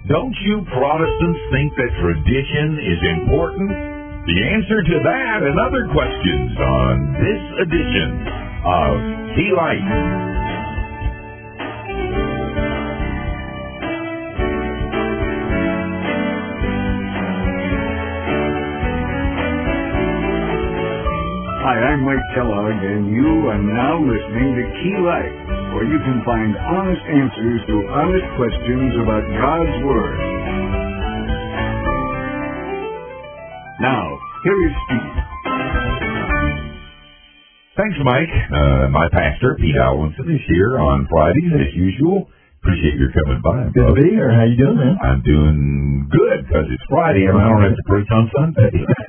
Don't you Protestants think that tradition is important? The answer to that and other questions on this edition of Key Light. Hi, I'm Mike Kellogg, and you are now listening to Key Light, where you can find honest answers to honest questions about God's Word. Now, here is Steve. Thanks, Mike. My pastor, Pete Alwinson, is here on Fridays, as usual. Appreciate your coming by. Good to be here. How you doing, man? I'm doing good, because it's Friday, and I don't have to preach on Sunday.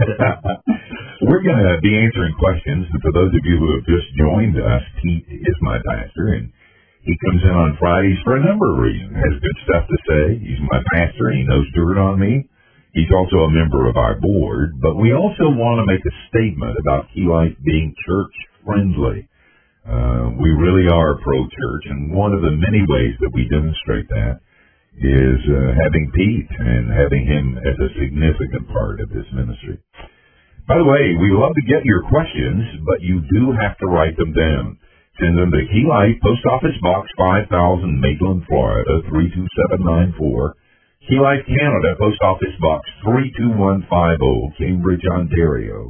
We're going to be answering questions, and for those of you who have just joined us, Pete is my pastor, and he comes in on Fridays for a number of reasons. He has good stuff to say. He's my pastor, and he knows dirt on me. He's also a member of our board, but we also want to make a statement about Key Light being church-friendly. We really are pro-church, and one of the many ways that we demonstrate that is having Pete and having him as a significant part of this ministry. By the way, we love to get your questions, but you do have to write them down. Send them to Key Light, Post Office Box 5000, Maitland, Florida, 32794. Key Light Canada, Post Office Box 32150, Cambridge, Ontario,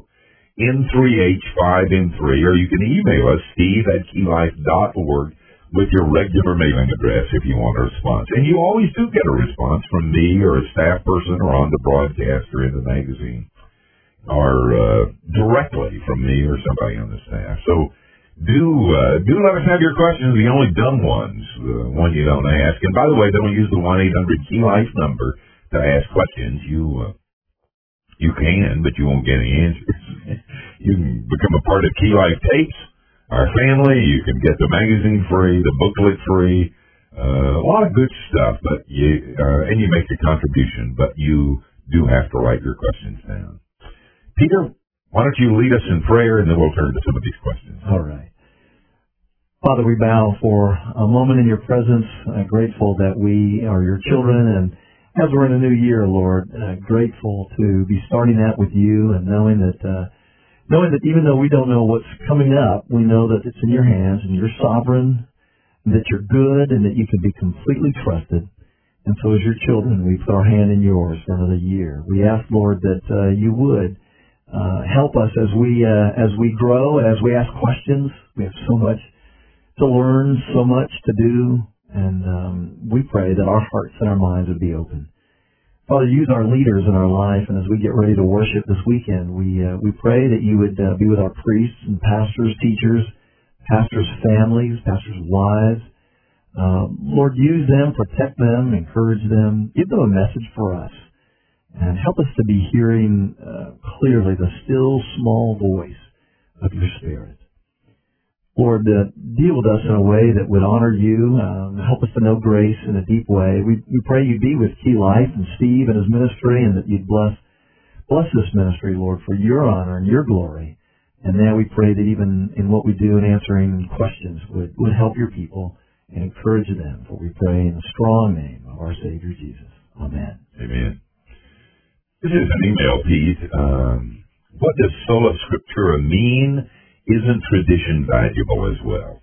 N3H5N3, or you can email us, steve@keylife.org, with your regular mailing address if you want a response. And you always do get a response from me or a staff person or on the broadcast or in the magazine, or directly from me or somebody on the staff. So do let us have your questions, the only dumb ones, the one you don't ask. And by the way, don't use the 1-800-KEY-LIFE number to ask questions. You can, but you won't get any answers. You can become a part of Key Life Tapes, our family. You can get the magazine free, the booklet free, a lot of good stuff. But and you make a contribution, but you do have to write your questions down. Peter, why don't you lead us in prayer, and then we'll turn to some of these questions. All right. Father, we bow for a moment in your presence, grateful that we are your children, and as we're in a new year, Lord, grateful to be starting that with you and knowing that even though we don't know what's coming up, we know that it's in your hands and you're sovereign, and that you're good, and that you can be completely trusted. And so as your children, we put our hand in yours for another year. We ask, Lord, that you would help us as we grow, as we ask questions. We have so much to learn, so much to do, and we pray that our hearts and our minds would be open. Father, use our leaders in our life, and as we get ready to worship this weekend, we pray that you would be with our priests and pastors, teachers, pastors' families, pastors' wives. Lord, use them, protect them, encourage them, give them a message for us. And help us to be hearing clearly the still, small voice of your Spirit. Lord, deal with us in a way that would honor you. Help us to know grace in a deep way. We pray you be with Key Life and Steve and his ministry, and that you'd bless this ministry, Lord, for your honor and your glory. And now we pray that even in what we do in answering questions would help your people and encourage them. For we pray in the strong name of our Savior Jesus. Amen. Amen. This is an email, Pete. What does sola scriptura mean? Isn't tradition valuable as well?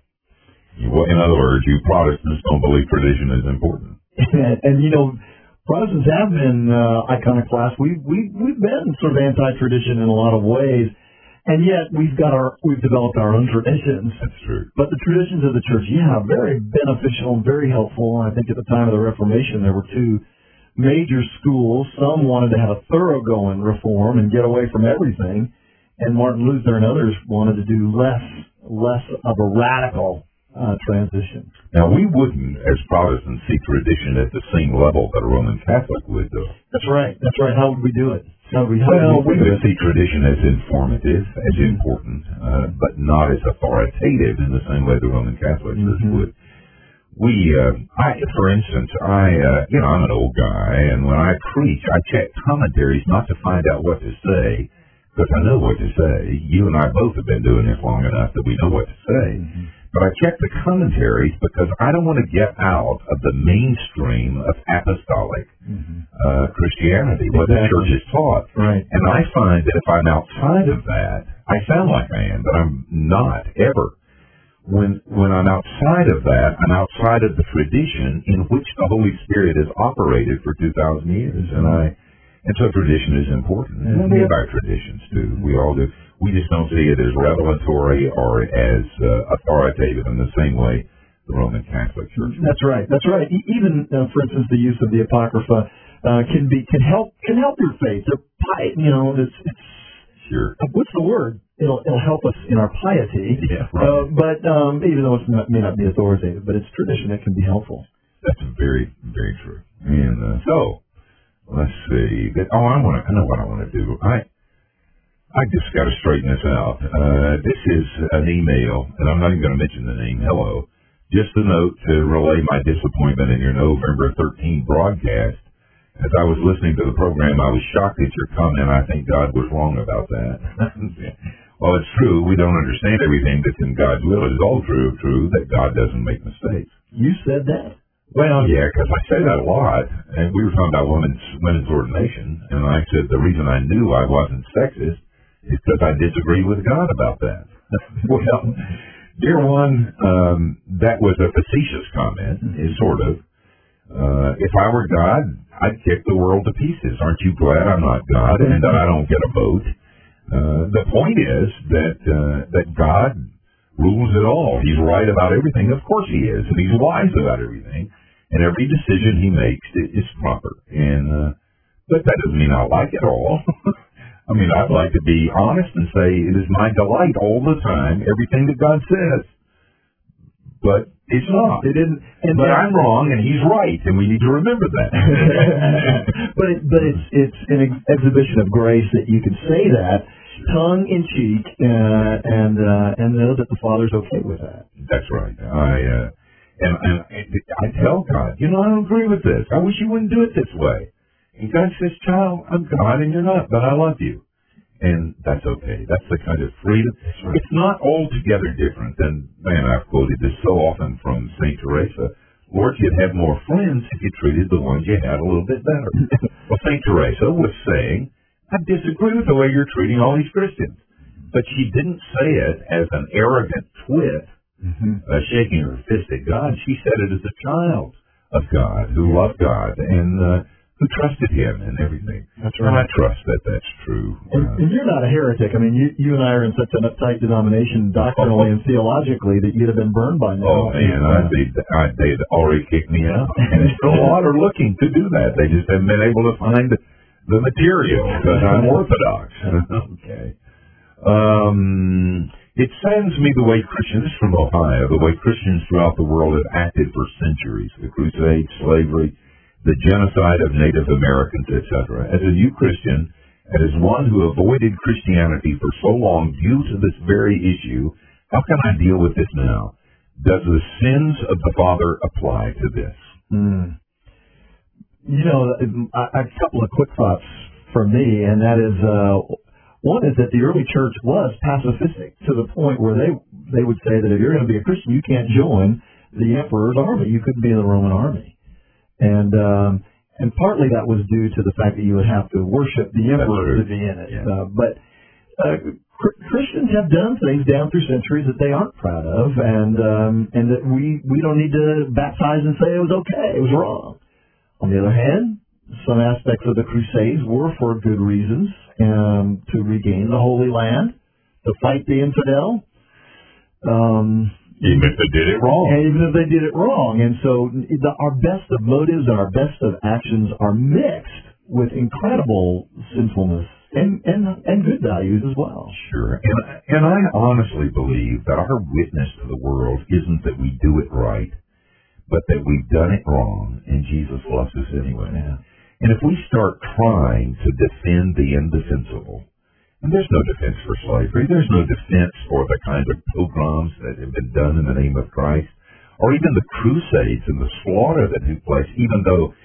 In other words, you Protestants don't believe tradition is important. And Protestants have been iconoclast. We've been sort of anti-tradition in a lot of ways, and yet we've developed our own traditions. That's true. But the traditions of the church, very beneficial and very helpful. I think at the time of the Reformation, there were two major schools. Some wanted to have a thoroughgoing reform and get away from everything, and Martin Luther and others wanted to do less of a radical transition. Now, we wouldn't, as Protestants, see tradition at the same level that a Roman Catholic would, though. That's right. How would we do it? We would see tradition as informative, as important, but not as authoritative in the same way the Roman Catholics would. For instance, I'm an old guy, and when I preach, I check commentaries not to find out what to say, because I know what to say. You and I both have been doing this long enough that we know what to say. But I check the commentaries because I don't want to get out of the mainstream of apostolic Christianity, what the church is taught. Right. And I find that if I'm outside of that, I sound like I am, but I'm not, ever. When I'm outside of that, I'm outside of the tradition in which the Holy Spirit has operated for 2,000 years. And so tradition is important. And we have our traditions, too. We all do. We just don't see it as revelatory or as authoritative in the same way the Roman Catholic Church. That's right. That's right. Even, for instance, the use of the Apocrypha can help your faith. It's sure. What's the word? It'll help us in our piety. Yeah, right. But even though it may not be authoritative, but it's tradition that can be helpful. That's very, very true. And so let's see. I know what I want to do. I just got to straighten this out. This is an email, and I'm not even going to mention the name. Hello. Just a note to relay my disappointment in your November 13 broadcast. As I was listening to the program, I was shocked at your comment. I think God was wrong about that. Well, it's true. We don't understand everything that's in God's will. It's all true that God doesn't make mistakes. You said that? Well, yeah, because I say that a lot. And we were talking about women's ordination, and I said the reason I knew I wasn't sexist is because I disagree with God about that. Well, dear one, that was a facetious comment, sort of. If I were God, I'd kick the world to pieces. Aren't you glad I'm not God and that I don't get a vote? The point is that God rules it all. He's right about everything. Of course he is. And he's wise about everything. And every decision he makes is proper. But that doesn't mean I like it all. I mean, I'd like to be honest and say it is my delight all the time, everything that God says. But it's not. It isn't. But I'm wrong and he's right, and we need to remember that. but it's an exhibition of grace that you can say that tongue in cheek and know that the Father's okay with that. That's right. I tell God, I don't agree with this. I wish you wouldn't do it this way. And God says, child, I'm God and you're not, but I love you. And that's okay. That's the kind of freedom. It's not altogether different than, man, I've quoted this so often from St. Teresa. Lord, you'd have more friends if you treated the ones you had a little bit better. Well, St. Teresa was saying, I disagree with the way you're treating all these Christians. But she didn't say it as an arrogant twit, shaking her fist at God. She said it as a child of God who loved God and who trusted him and everything. That's right. And I trust that that's true. And you're not a heretic. I mean, you and I are in such an uptight denomination doctrinally and theologically that you'd have been burned by now. Oh, man, they'd already kicked me out. And still a lot are looking to do that. They just haven't been able to find the material because I'm Orthodox. Okay. It saddens me the way Christians, this is from Ohio, the way Christians throughout the world have acted for centuries. The Crusades, slavery, the genocide of Native Americans, etc. As a new Christian, and as one who avoided Christianity for so long due to this very issue, how can I deal with this now? Does the sins of the father apply to this? A couple of quick thoughts from me, and that is, one is that the early church was pacifistic to the point where they would say that if you're going to be a Christian, you can't join the emperor's army. You couldn't be in the Roman army. And partly that was due to the fact that you would have to worship the emperor to be in it. Yeah. But Christians have done things down through centuries that they aren't proud of, and that we don't need to baptize and say it was okay, it was wrong. On the other hand, some aspects of the Crusades were for good reasons, to regain the Holy Land, to fight the infidel. Even if they did it wrong. Even if they did it wrong. And so our best of motives and our best of actions are mixed with incredible sinfulness and good values as well. Sure. And I honestly believe that our witness to the world isn't that we do it right, but that we've done it wrong and Jesus loves us anyway. Yeah. And if we start trying to defend the indefensible, and there's no defense for slavery. There's no defense for the kind of pogroms that have been done in the name of Christ, or even the Crusades and the slaughter that took place, even though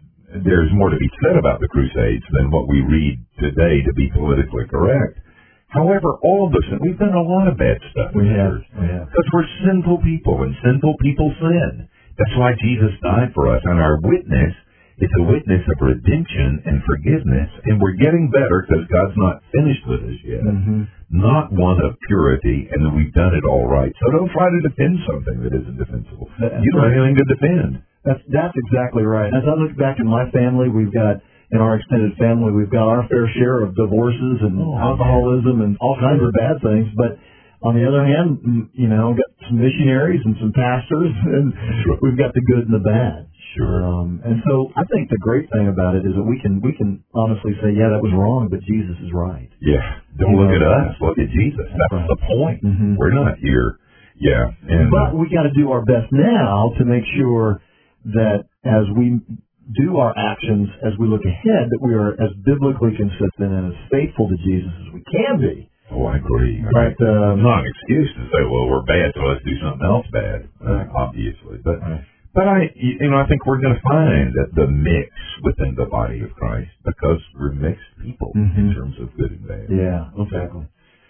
there's more to be said about the Crusades than what we read today to be politically correct. However, all of us, and we've done a lot of bad stuff. We have. Because we're sinful people, and sinful people sin. That's why Jesus died for us, and our witness is a witness of redemption and forgiveness, and we're getting better because God's not finished with us yet. Not one of purity, and that we've done it all right. So don't try to defend something that isn't defensible. You don't have anything to defend. That's exactly right. As I look back in my family, in our extended family, we've got our fair share of divorces and alcoholism and all kinds of bad things. But on the other hand, we've got some missionaries and some pastors, and we've got the good and the bad. Sure. And so I think the great thing about it is that we can honestly say, yeah, that was wrong, but Jesus is right. Yeah. Don't look at us. Look at Jesus. That's the point. We're not here. Yeah. But we got to do our best now to make sure that as we do our actions, as we look ahead, that we are as biblically consistent and as faithful to Jesus as we can be. Oh, I agree. But, not an excuse to say, well, we're bad, so let's do something else bad, obviously. But I think we're going to find that the mix within the body of Christ, because we're mixed people in terms of good and bad. Yeah, exactly.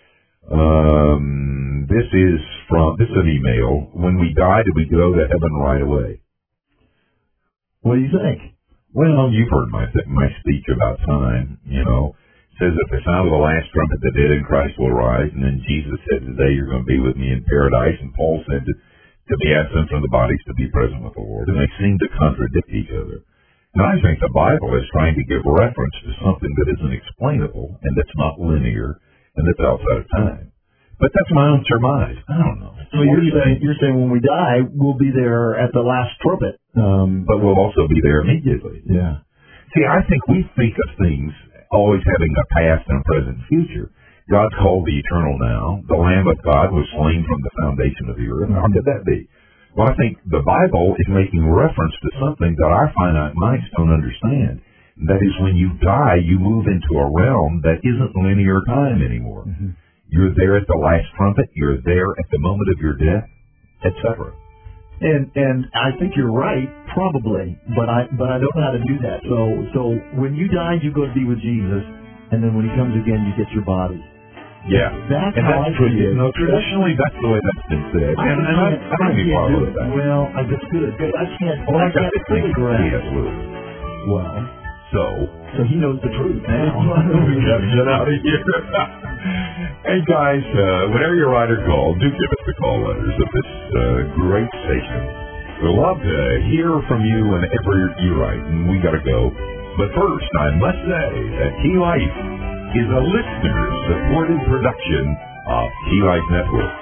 This is an email. When we die, do we go to heaven right away? What do you think? Well, you've heard my speech about time, says at the sound of the last trumpet, the dead in Christ will rise, and then Jesus said, today you're going to be with me in paradise, and Paul said to be absent from the bodies to be present with the Lord, and they seem to contradict each other. And I think the Bible is trying to give reference to something that isn't explainable, and that's not linear, and that's outside of time. But that's my own surmise. I don't know. So you're saying when we die, we'll be there at the last trumpet. But we'll also be there immediately. Yeah. See, I think we think of things always having a past and a present and future. God's called the eternal now. The Lamb of God was slain from the foundation of the earth. How could that be? Well, I think the Bible is making reference to something that our finite minds don't understand. And that is, when you die, you move into a realm that isn't linear time anymore. You're there at the last trumpet. You're there at the moment of your death, etc. And I think you're right, probably, but I don't know how to do that. So when you die, you go to be with Jesus, and then when he comes again, you get your body. Yeah, that's and how that's I see it. No, traditionally, that's the way that's been said. I don't have any problem with that. Well, that's good. I can't fully grasp. Well, so he knows the truth now. We got to get out of here. Hey guys, whenever you're right or call, do give us the call letters of this great station. We'd love to hear from you whenever you write, and we got to go. But first, I must say that Key Life is a listener-supported production of Key Life Network.